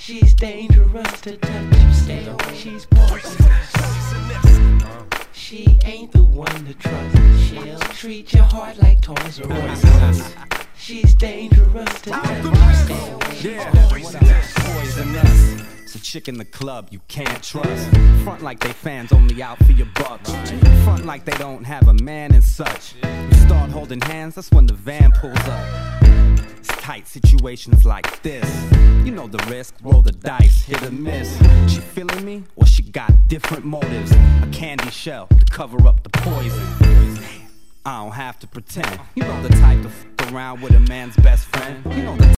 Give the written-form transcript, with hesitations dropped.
She's dangerous to touch. Stay away. She's poisonous. She ain't the one to trust. She'll treat your heart like Toys R Us. She's dangerous to touch. Stay away. She's poisonous. It's a chick in the club you can't trust. Front like they fans only out for your bucks. Front like they don't have a man and such. You start holding hands, that's when the van pulls up. It's tight situations like this. You know the risk, roll the dice, hit or miss. She feeling me, or she got different motives. A candy shell to cover up the poison. I don't have to pretend. You know the type to f*** around with a man's best friend. You know the